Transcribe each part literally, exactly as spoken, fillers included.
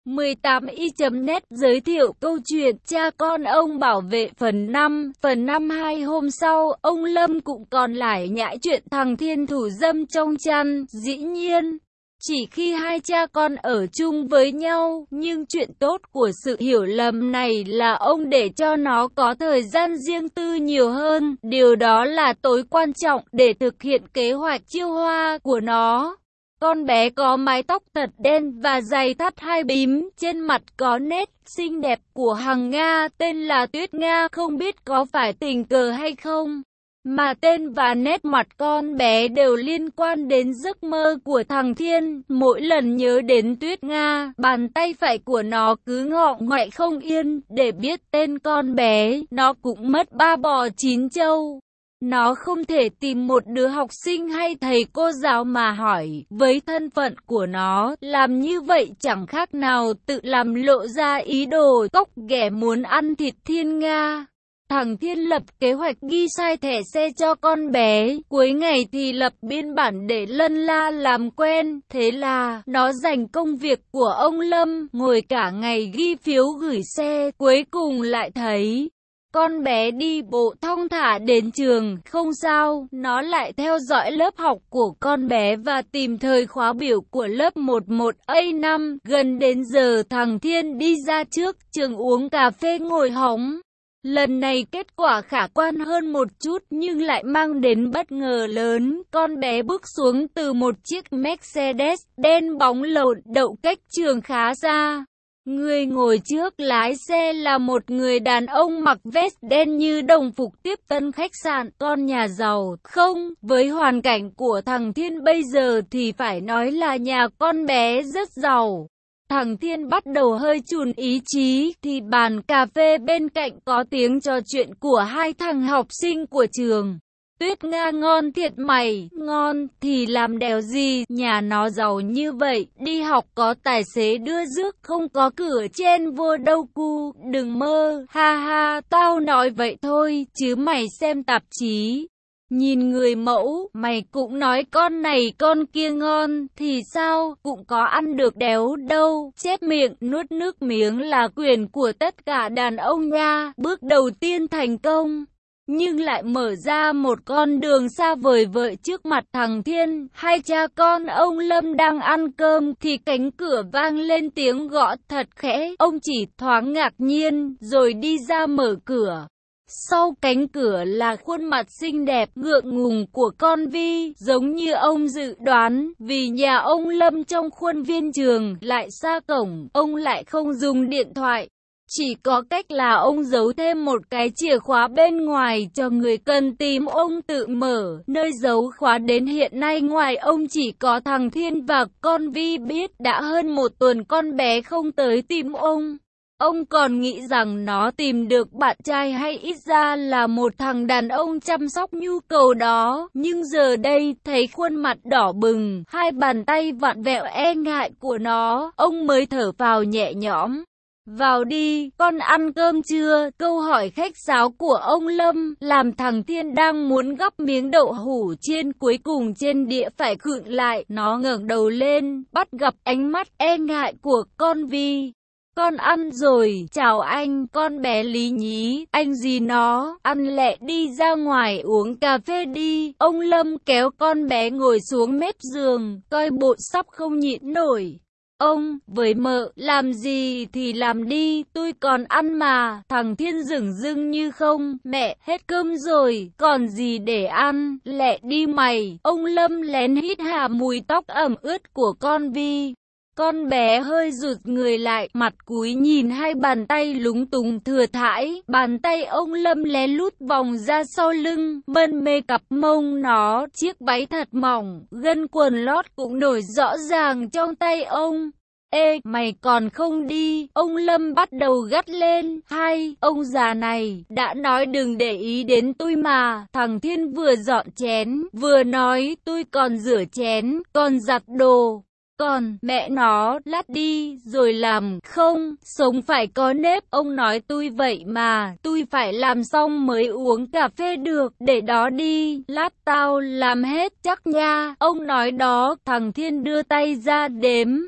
mười tám y chấm net giới thiệu câu chuyện cha con ông bảo vệ phần năm. Phần năm hai hôm sau, ông Lâm cũng còn lại nhãi chuyện thằng Thiên thủ dâm trong chăn. Dĩ nhiên, chỉ khi hai cha con ở chung với nhau, nhưng chuyện tốt của sự hiểu lầm này là ông để cho nó có thời gian riêng tư nhiều hơn. Điều đó là tối quan trọng để thực hiện kế hoạch chiêu hoa của nó. Con bé có mái tóc thật đen và giày thắt hai bím, trên mặt có nét xinh đẹp của Hằng Nga, tên là Tuyết Nga. Không biết có phải tình cờ hay không, mà tên và nét mặt con bé đều liên quan đến giấc mơ của thằng Thiên. Mỗi lần nhớ đến Tuyết Nga, bàn tay phải của nó cứ ngọ ngoại không yên. Để biết tên con bé, nó cũng mất ba bò chín trâu. Nó không thể tìm một đứa học sinh hay thầy cô giáo mà hỏi. Với thân phận của nó, làm như vậy chẳng khác nào tự làm lộ ra ý đồ cóc ghẻ muốn ăn thịt Thiên Nga. Thằng Thiên lập kế hoạch ghi sai thẻ xe cho con bé, cuối ngày thì lập biên bản để lân la làm quen. Thế là, nó dành công việc của ông Lâm, ngồi cả ngày ghi phiếu gửi xe, cuối cùng lại thấy con bé đi bộ thong thả đến trường. Không sao, nó lại theo dõi lớp học của con bé và tìm thời khóa biểu của lớp mười một A năm. Gần đến giờ thằng Thiên đi ra trước trường uống cà phê ngồi hóng. Lần này kết quả khả quan hơn một chút nhưng lại mang đến bất ngờ lớn. Con bé bước xuống từ một chiếc Mercedes đen bóng lộn đậu cách trường khá xa. Người ngồi trước lái xe là một người đàn ông mặc vest đen như đồng phục tiếp tân khách sạn, con nhà giàu. Không, với hoàn cảnh của thằng Thiên bây giờ thì phải nói là nhà con bé rất giàu. Thằng Thiên bắt đầu hơi chùn ý chí, thì bàn cà phê bên cạnh có tiếng trò chuyện của hai thằng học sinh của trường. Tuyết Nga ngon thiệt mày, ngon thì làm đéo gì, nhà nó giàu như vậy, đi học có tài xế đưa rước, không có cửa trên vô đâu cu, đừng mơ, ha ha, tao nói vậy thôi, chứ mày xem tạp chí. Nhìn người mẫu, mày cũng nói con này con kia ngon, thì sao, cũng có ăn được đéo đâu. Chép miệng, nuốt nước miếng là quyền của tất cả đàn ông nha. Bước đầu tiên thành công, nhưng lại mở ra một con đường xa vời vợi trước mặt thằng Thiên. Hai cha con ông Lâm đang ăn cơm, thì cánh cửa vang lên tiếng gõ thật khẽ. Ông chỉ thoáng ngạc nhiên, rồi đi ra mở cửa. Sau cánh cửa là khuôn mặt xinh đẹp, ngượng ngùng của con Vi, giống như ông dự đoán, vì nhà ông Lâm trong khuôn viên trường, lại xa cổng, ông lại không dùng điện thoại. Chỉ có cách là ông giấu thêm một cái chìa khóa bên ngoài cho người cần tìm ông tự mở. Nơi giấu khóa đến hiện nay ngoài ông chỉ có thằng Thiên và con Vi biết. Đã hơn một tuần con bé không tới tìm ông. Ông còn nghĩ rằng nó tìm được bạn trai hay ít ra là một thằng đàn ông chăm sóc nhu cầu đó. Nhưng giờ đây thấy khuôn mặt đỏ bừng, hai bàn tay vặn vẹo e ngại của nó, ông mới thở phào nhẹ nhõm. Vào đi, con ăn cơm chưa? Câu hỏi khách sáo của ông Lâm làm thằng Thiên đang muốn gắp miếng đậu hũ chiên cuối cùng trên đĩa phải khựng lại. Nó ngẩng đầu lên, bắt gặp ánh mắt e ngại của con Vi. Con ăn rồi, chào anh, con bé lý nhí, anh gì nó, ăn lẹ đi ra ngoài uống cà phê đi. Ông Lâm kéo con bé ngồi xuống mép giường, coi bộ sắp không nhịn nổi. Ông, với mợ, làm gì thì làm đi, tôi còn ăn mà. Thằng Thiên dửng dưng như không, mẹ, hết cơm rồi, còn gì để ăn, lẹ đi mày. Ông Lâm lén hít hà mùi tóc ẩm ướt của con Vi. Con bé hơi rụt người lại, mặt cúi nhìn hai bàn tay lúng túng thừa thãi. Bàn tay ông Lâm lén lút vòng ra sau lưng, mân mê cặp mông nó. Chiếc váy thật mỏng, gân quần lót cũng nổi rõ ràng trong tay ông. Ê, mày còn không đi, ông Lâm bắt đầu gắt lên. Hai, ông già này, đã nói đừng để ý đến tôi mà. Thằng Thiên vừa dọn chén, vừa nói tôi còn rửa chén, còn giặt đồ. Còn, mẹ nó, lát đi, rồi làm, không, sống phải có nếp, ông nói tôi vậy mà, tôi phải làm xong mới uống cà phê được, để đó đi, lát tao làm hết chắc nha, ông nói đó. Thằng Thiên đưa tay ra đếm,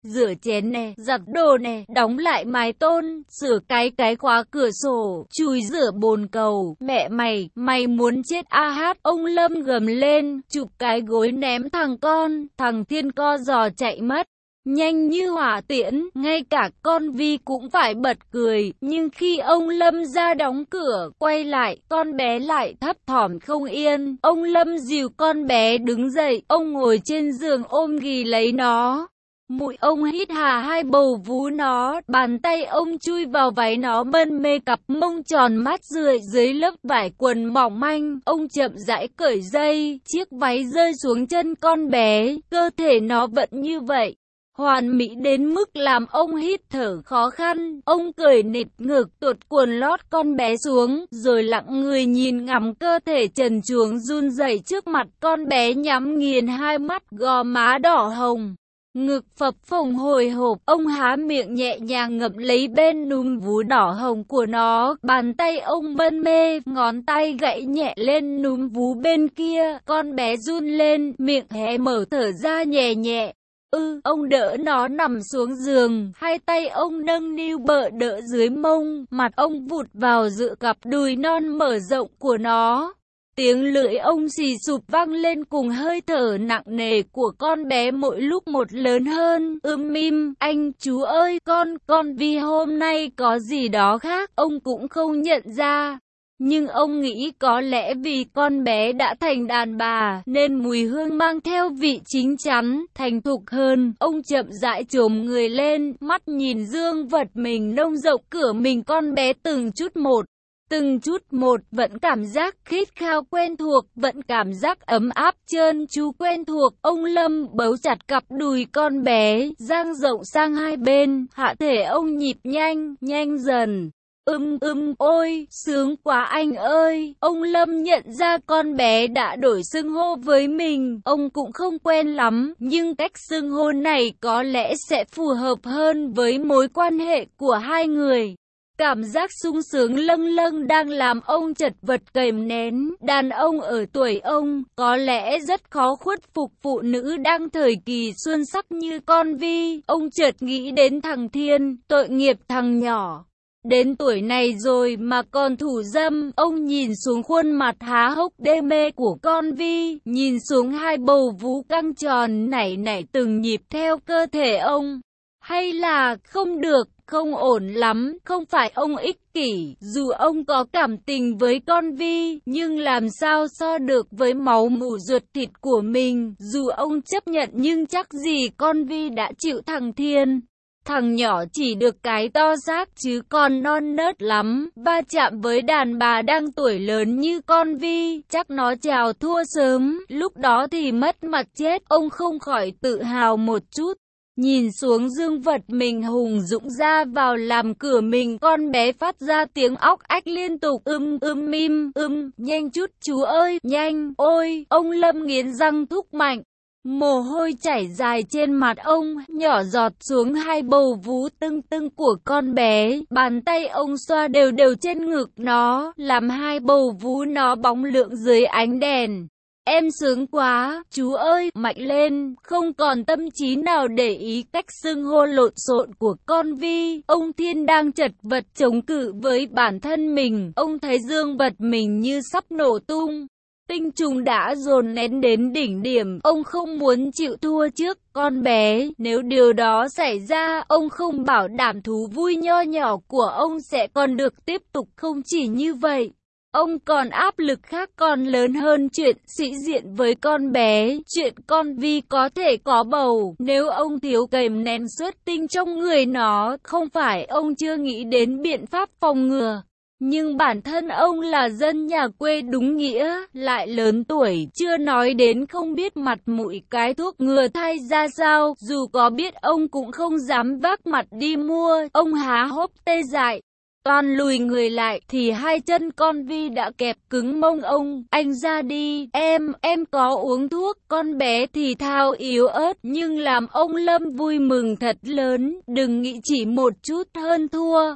rửa chén nè, giặt đồ nè, đóng lại mái tôn, sửa cái cái khóa cửa sổ, chùi rửa bồn cầu. Mẹ mày, mày muốn chết a hát, ông Lâm gầm lên, chụp cái gối ném thằng con, thằng Thiên co giò chạy mất. Nhanh như hỏa tiễn, ngay cả con Vi cũng phải bật cười, nhưng khi ông Lâm ra đóng cửa, quay lại, con bé lại thấp thỏm không yên. Ông Lâm dìu con bé đứng dậy, ông ngồi trên giường ôm ghì lấy nó. Mũi ông hít hà hai bầu vú nó, bàn tay ông chui vào váy nó mân mê cặp mông tròn mát rượi dưới lớp vải quần mỏng manh. Ông chậm rãi cởi dây, chiếc váy rơi xuống chân con bé, cơ thể nó vẫn như vậy. Hoàn mỹ đến mức làm ông hít thở khó khăn. Ông cởi nịt ngực tuột quần lót con bé xuống, rồi lặng người nhìn ngắm cơ thể trần truồng run rẩy trước mặt con bé, nhắm nghiền hai mắt, gò má đỏ hồng, ngực phập phồng hồi hộp. Ông há miệng nhẹ nhàng ngậm lấy bên núm vú đỏ hồng của nó, bàn tay ông mân mê, ngón tay gãy nhẹ lên núm vú bên kia. Con bé run lên, miệng hé mở thở ra nhẹ nhẹ. Ừ, ông đỡ nó nằm xuống giường, hai tay ông nâng niu bợ đỡ dưới mông, mặt ông vụt vào giữa cặp đùi non mở rộng của nó. Tiếng lưỡi ông xì sụp vang lên cùng hơi thở nặng nề của con bé mỗi lúc một lớn hơn. Ưm mim, anh, chú ơi, con, con Vi hôm nay có gì đó khác, ông cũng không nhận ra. Nhưng ông nghĩ có lẽ vì con bé đã thành đàn bà, nên mùi hương mang theo vị chín chắn, thành thục hơn. Ông chậm rãi chồm người lên, mắt nhìn dương vật mình nông rộng cửa mình con bé từng chút một. Từng chút một, vẫn cảm giác khít khao quen thuộc, vẫn cảm giác ấm áp trơn tru quen thuộc. Ông Lâm bấu chặt cặp đùi con bé, dang rộng sang hai bên, hạ thể ông nhịp nhanh, nhanh dần. Ưm ưm, ôi, sướng quá anh ơi. Ông Lâm nhận ra con bé đã đổi xưng hô với mình. Ông cũng không quen lắm, nhưng cách xưng hô này có lẽ sẽ phù hợp hơn với mối quan hệ của hai người. Cảm giác sung sướng lâng lâng đang làm ông chật vật kìm nén. Đàn ông ở tuổi ông có lẽ rất khó khuất phục phụ nữ đang thời kỳ xuân sắc như con Vi. Ông chợt nghĩ đến thằng Thiên, tội nghiệp thằng nhỏ. Đến tuổi này rồi mà còn thủ dâm. Ông nhìn xuống khuôn mặt há hốc đê mê của con Vi, nhìn xuống hai bầu vú căng tròn nảy nảy từng nhịp theo cơ thể ông. Hay là không được, không ổn lắm, không phải ông ích kỷ, dù ông có cảm tình với con Vi, nhưng làm sao so được với máu mủ ruột thịt của mình. Dù ông chấp nhận nhưng chắc gì con Vi đã chịu thằng Thiên. Thằng nhỏ chỉ được cái to xác chứ còn non nớt lắm, va chạm với đàn bà đang tuổi lớn như con Vi, chắc nó chào thua sớm, lúc đó thì mất mặt chết. Ông không khỏi tự hào một chút. Nhìn xuống dương vật mình hùng dũng ra vào làm cửa mình, con bé phát ra tiếng óc ách liên tục. Ưm ưm mim, ưm, nhanh chút chú ơi, nhanh, ôi, ông Lâm nghiến răng thúc mạnh. Mồ hôi chảy dài trên mặt ông, nhỏ giọt xuống hai bầu vú tưng tưng của con bé. Bàn tay ông xoa đều đều trên ngực nó, làm hai bầu vú nó bóng lượn dưới ánh đèn. Em sướng quá, chú ơi, mạnh lên, không còn tâm trí nào để ý cách xưng hô lộn xộn của con Vi. Ông Thiên đang chật vật chống cự với bản thân mình, ông thấy dương vật mình như sắp nổ tung. Tinh trùng đã dồn nén đến đỉnh điểm, ông không muốn chịu thua trước con bé. Nếu điều đó xảy ra, ông không bảo đảm thú vui nho nhỏ của ông sẽ còn được tiếp tục. Không chỉ như vậy, ông còn áp lực khác còn lớn hơn chuyện sĩ diện với con bé, chuyện con Vi có thể có bầu. Nếu ông thiếu kìm nén xuất tinh trong người nó, không phải ông chưa nghĩ đến biện pháp phòng ngừa. Nhưng bản thân ông là dân nhà quê đúng nghĩa, lại lớn tuổi, chưa nói đến không biết mặt mũi cái thuốc ngừa thai ra sao, dù có biết ông cũng không dám vác mặt đi mua. Ông há hốc tê dại, toàn lùi người lại thì hai chân con Vi đã kẹp cứng mông ông. Anh ra đi, em, em có uống thuốc. Con bé thì thào yếu ớt nhưng làm ông Lâm vui mừng thật lớn. Đừng nghĩ chỉ một chút hơn thua.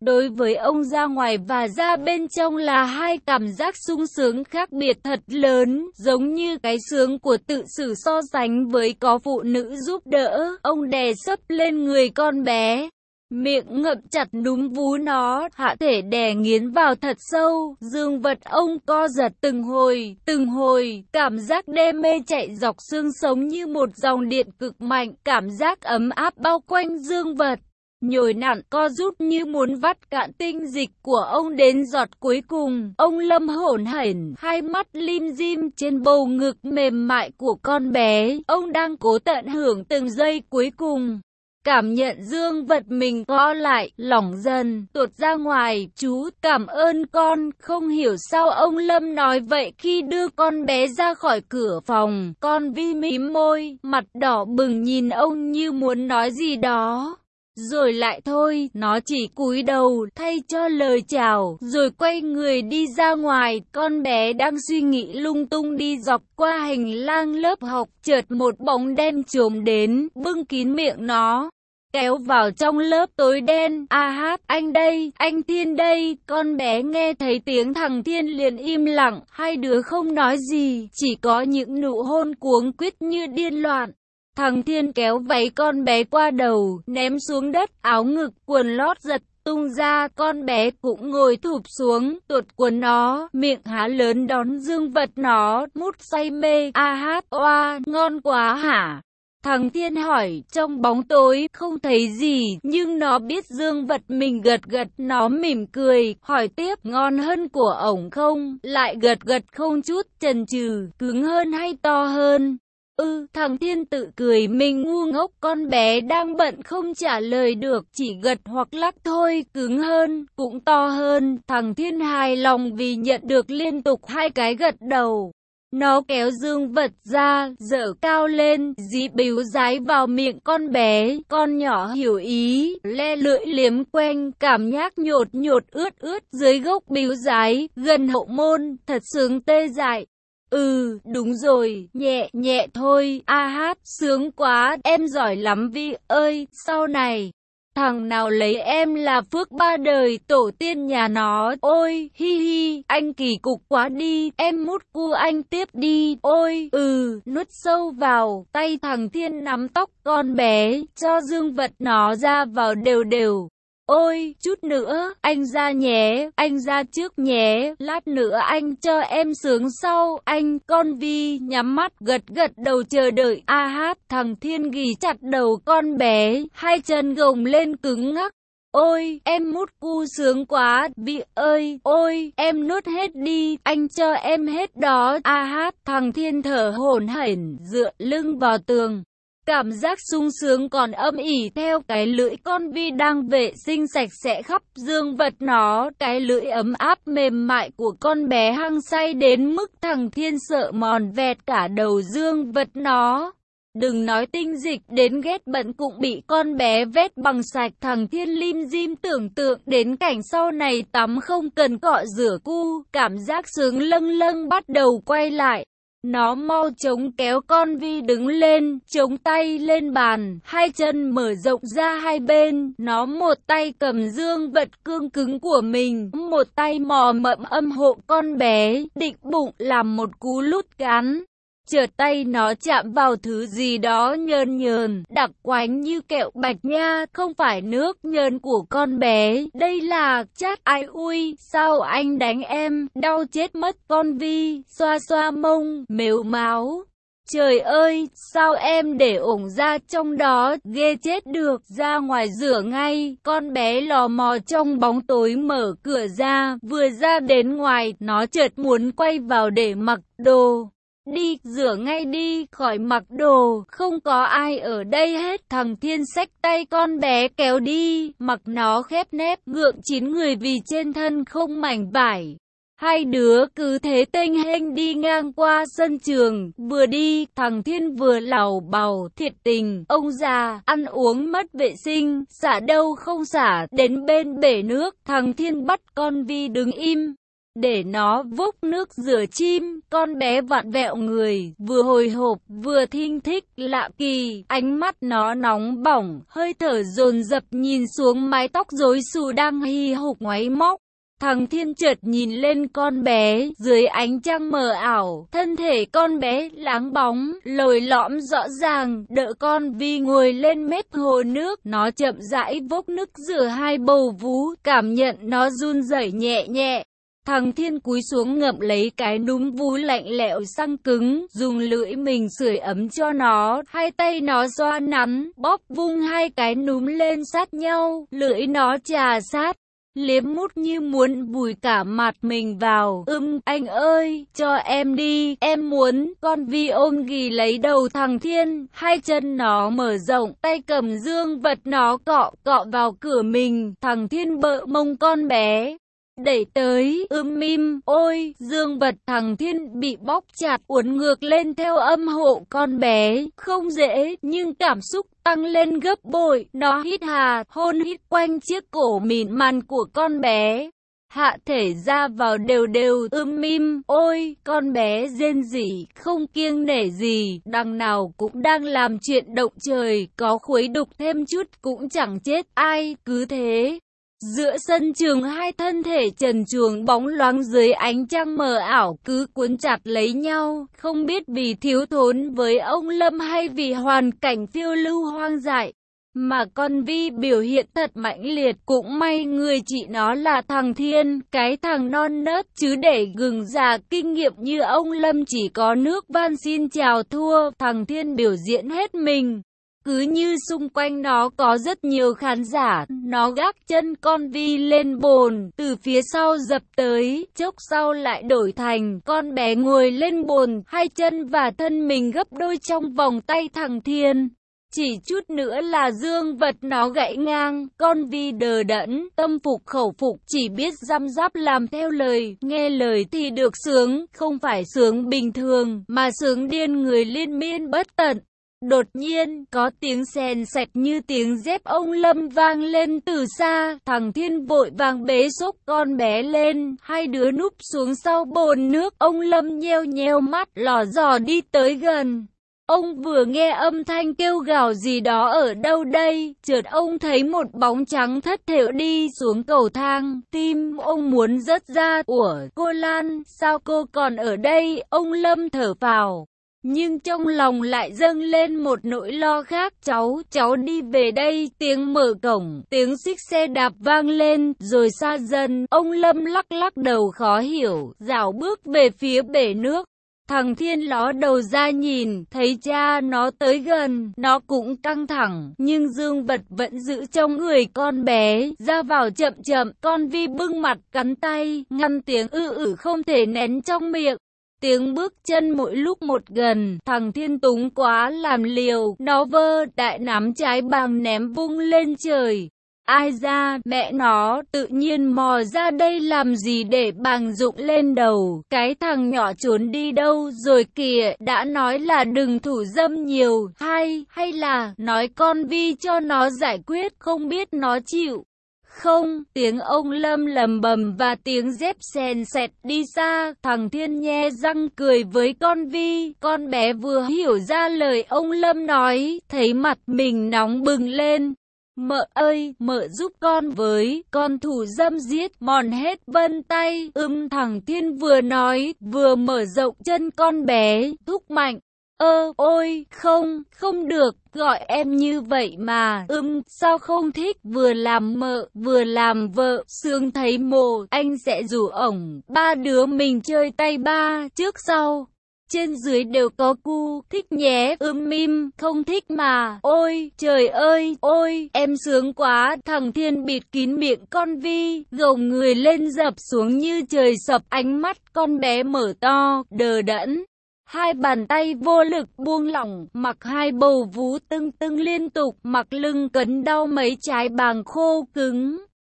Đối với ông, ra ngoài và ra bên trong là hai cảm giác sung sướng khác biệt thật lớn, giống như cái sướng của tự xử so sánh với có phụ nữ giúp đỡ. Ông đè sấp lên người con bé, miệng ngậm chặt núm vú nó, hạ thể đè nghiến vào thật sâu, dương vật ông co giật từng hồi, từng hồi, cảm giác đê mê chạy dọc xương sống như một dòng điện cực mạnh, cảm giác ấm áp bao quanh dương vật. Nhồi nặn co rút như muốn vắt cạn tinh dịch của ông đến giọt cuối cùng. Ông Lâm hổn hển, hai mắt lim dim trên bầu ngực mềm mại của con bé. Ông đang cố tận hưởng từng giây cuối cùng. Cảm nhận dương vật mình co lại, lỏng dần, tuột ra ngoài. Chú, cảm ơn con. Không hiểu sao ông Lâm nói vậy khi đưa con bé ra khỏi cửa phòng. Con Vi mím môi, mặt đỏ bừng nhìn ông như muốn nói gì đó. Rồi lại thôi, nó chỉ cúi đầu, thay cho lời chào, rồi quay người đi ra ngoài. Con bé đang suy nghĩ lung tung đi dọc qua hành lang lớp học, chợt một bóng đen chồm đến, bưng kín miệng nó, kéo vào trong lớp tối đen. A hát, anh đây, anh Thiên đây. Con bé nghe thấy tiếng thằng Thiên liền im lặng, hai đứa không nói gì, chỉ có những nụ hôn cuống quýt như điên loạn. Thằng Thiên kéo váy con bé qua đầu, ném xuống đất, áo ngực, quần lót giật tung ra, con bé cũng ngồi thụp xuống, tuột quần nó, miệng há lớn đón dương vật nó, mút say mê. A hát, oa, ngon quá hả? Thằng Thiên hỏi, trong bóng tối, không thấy gì, nhưng nó biết dương vật mình gật gật, nó mỉm cười, hỏi tiếp, ngon hơn của ổng không? Lại gật gật không chút chần chừ, cứng hơn hay to hơn? Ừ, thằng Thiên tự cười mình ngu ngốc, con bé đang bận không trả lời được, chỉ gật hoặc lắc thôi, cứng hơn, cũng to hơn. Thằng Thiên hài lòng vì nhận được liên tục hai cái gật đầu. Nó kéo dương vật ra, dở cao lên, dí bíu dái vào miệng con bé. Con nhỏ hiểu ý, le lưỡi liếm quanh, cảm giác nhột nhột ướt ướt dưới gốc bíu dái, gần hậu môn, thật sướng tê dại. Ừ, đúng rồi, nhẹ nhẹ thôi. A hát, sướng quá, em giỏi lắm Vi ơi, sau này thằng nào lấy em là phước ba đời tổ tiên nhà nó. Ôi, hi hi, anh kỳ cục quá đi, em mút cu anh tiếp đi. Ôi, ừ, nuốt sâu vào. Tay thằng Thiên nắm tóc con bé, cho dương vật nó ra vào đều đều. Ôi, chút nữa, anh ra nhé, anh ra trước nhé, lát nữa anh cho em sướng sau. Anh, con Vi, nhắm mắt, gật gật đầu chờ đợi. A hát, thằng Thiên ghì chặt đầu con bé, hai chân gồng lên cứng ngắc. Ôi, em mút cu sướng quá, Vi ơi, ôi, em nuốt hết đi, anh cho em hết đó. A hát, thằng Thiên thở hổn hển, dựa lưng vào tường. Cảm giác sung sướng còn âm ỉ theo cái lưỡi con Vi đang vệ sinh sạch sẽ khắp dương vật nó. Cái lưỡi ấm áp mềm mại của con bé hăng say đến mức thằng Thiên sợ mòn vẹt cả đầu dương vật nó. Đừng nói tinh dịch đến ghét bẩn cũng bị con bé vét bằng sạch. Thằng Thiên lim dim tưởng tượng đến cảnh sau này tắm không cần cọ rửa cu. Cảm giác sướng lâng lâng bắt đầu quay lại. Nó mau chóng kéo con Vi đứng lên, chống tay lên bàn, hai chân mở rộng ra hai bên. Nó một tay cầm dương vật cương cứng của mình, một tay mò mẫm âm hộ con bé, định bụng làm một cú lút cán. Chợt tay nó chạm vào thứ gì đó nhơn nhờn, đặc quánh như kẹo bạch nha, không phải nước nhơn của con bé, đây là chát. Ai ui, sao anh đánh em, đau chết mất. Con Vi xoa xoa mông, mếu máo. Trời ơi, sao em để ổng ra trong đó, ghê chết được, ra ngoài rửa ngay. Con bé lò mò trong bóng tối mở cửa ra, vừa ra đến ngoài, nó chợt muốn quay vào để mặc đồ. Đi, rửa ngay đi, khỏi mặc đồ, không có ai ở đây hết. Thằng Thiên xách tay con bé kéo đi, mặc nó khép nép, gượng chín người vì trên thân không mảnh vải. Hai đứa cứ thế tênh hênh đi ngang qua sân trường, vừa đi, thằng Thiên vừa lảo bào, thiệt tình, ông già, ăn uống mất vệ sinh, xả đâu không xả, đến bên bể nước, thằng Thiên bắt con Vi đứng im. để nó vốc nước rửa chim. Con bé vặn vẹo người, vừa hồi hộp, vừa thinh thích, lạ kỳ, ánh mắt nó nóng bỏng, hơi thở dồn dập nhìn xuống mái tóc rối xù đang hì hục ngoáy móc. Thằng Thiên chợt nhìn lên con bé, dưới ánh trăng mờ ảo, thân thể con bé láng bóng, lồi lõm rõ ràng, đỡ con Vi ngồi lên mép hồ nước, nó chậm rãi vốc nước rửa hai bầu vú, cảm nhận nó run rẩy nhẹ nhẹ. Thằng Thiên cúi xuống ngậm lấy cái núm vú lạnh lẽo xăng cứng, dùng lưỡi mình sưởi ấm cho nó, hai tay nó xoa nắn, bóp vung hai cái núm lên sát nhau, lưỡi nó chà sát, liếm mút như muốn vùi cả mặt mình vào. Ưm, anh ơi, cho em đi, em muốn. Con Vi ôm ghì lấy đầu thằng Thiên, hai chân nó mở rộng, tay cầm dương vật nó cọ, cọ vào cửa mình. Thằng Thiên bợ mông con bé, đẩy tới. Ưm im, ôi, dương vật thằng Thiên bị bóp chặt, uốn ngược lên theo âm hộ con bé. Không dễ, nhưng cảm xúc tăng lên gấp bội. Nó hít hà, hôn hít quanh chiếc cổ mịn màng của con bé, hạ thể ra vào đều đều. Ưm im, ôi, con bé rên rỉ, không kiêng nể gì, đằng nào cũng đang làm chuyện động trời, có khuấy đục thêm chút cũng chẳng chết ai. Cứ thế, giữa sân trường hai thân thể trần truồng bóng loáng dưới ánh trăng mờ ảo cứ cuốn chặt lấy nhau, không biết vì thiếu thốn với ông Lâm hay vì hoàn cảnh phiêu lưu hoang dại, mà con Vi biểu hiện thật mãnh liệt. Cũng may người chị nó là thằng Thiên, cái thằng non nớt, chứ để gừng già kinh nghiệm như ông Lâm chỉ có nước van xin chào thua. Thằng Thiên biểu diễn hết mình, cứ như xung quanh nó có rất nhiều khán giả. Nó gác chân con Vi lên bồn, từ phía sau dập tới, chốc sau lại đổi thành con bé ngồi lên bồn, hai chân và thân mình gấp đôi trong vòng tay thằng Thiên. Chỉ chút nữa là dương vật nó gãy ngang, con Vi đờ đẫn, tâm phục khẩu phục, chỉ biết răm rắp làm theo lời, nghe lời thì được sướng, không phải sướng bình thường, mà sướng điên người liên miên bất tận. Đột nhiên, có tiếng sèn sạch như tiếng dép ông Lâm vang lên từ xa. Thằng Thiên vội vàng bế xốc con bé lên, hai đứa núp xuống sau bồn nước. Ông Lâm nheo nheo mắt, lò dò đi tới gần. Ông vừa nghe âm thanh kêu gào gì đó ở đâu đây, chợt ông thấy một bóng trắng thất thểu đi xuống cầu thang. Tim ông muốn rớt ra. Ủa, cô Lan, sao cô còn ở đây? Ông Lâm thở phào, nhưng trong lòng lại dâng lên một nỗi lo khác. Cháu, cháu đi về đây. Tiếng mở cổng, tiếng xích xe đạp vang lên, rồi xa dần. Ông Lâm lắc lắc đầu khó hiểu, dạo bước về phía bể nước. Thằng Thiên ló đầu ra nhìn, thấy cha nó tới gần, nó cũng căng thẳng, nhưng dương vật vẫn giữ trong người con bé, ra vào chậm chậm. Con Vi bưng mặt cắn tay, ngăn tiếng ư ử không thể nén trong miệng. Tiếng bước chân mỗi lúc một gần, thằng Thiên túng quá làm liều, nó vơ đại nắm trái bàng ném vung lên trời. Ai ra, mẹ nó, tự nhiên mò ra đây làm gì để bàng rụng lên đầu. Cái thằng nhỏ trốn đi đâu rồi kìa, đã nói là đừng thủ dâm nhiều, hay, hay là, nói con Vi cho nó giải quyết, không biết nó chịu không. Tiếng ông Lâm lầm bầm và tiếng dép sèn sẹt đi xa. Thằng Thiên nhe răng cười với con Vi. Con bé vừa hiểu ra lời ông Lâm nói, thấy mặt mình nóng bừng lên. Mợ ơi, mợ giúp con với, con thủ dâm giết mòn hết vân tay. Ưm, thằng Thiên vừa nói, vừa mở rộng chân con bé, thúc mạnh. Ơ, ôi, không, không được, gọi em như vậy mà. Ưm, sao không thích, vừa làm mợ, vừa làm vợ, sướng thấy mồ. Anh sẽ rủ ổng, ba đứa mình chơi tay ba, trước sau, trên dưới đều có cu, thích nhé. Ưm im, không thích mà. Ôi, trời ơi, ôi, em sướng quá. Thằng Thiên bịt kín miệng con Vi, gồng người lên dập xuống như trời sập. Ánh mắt con bé mở to, đờ đẫn. Hai bàn tay vô lực buông lỏng, mặc hai bầu vú tưng tưng liên tục, mặc lưng cấn đau mấy trái bàng khô cứng.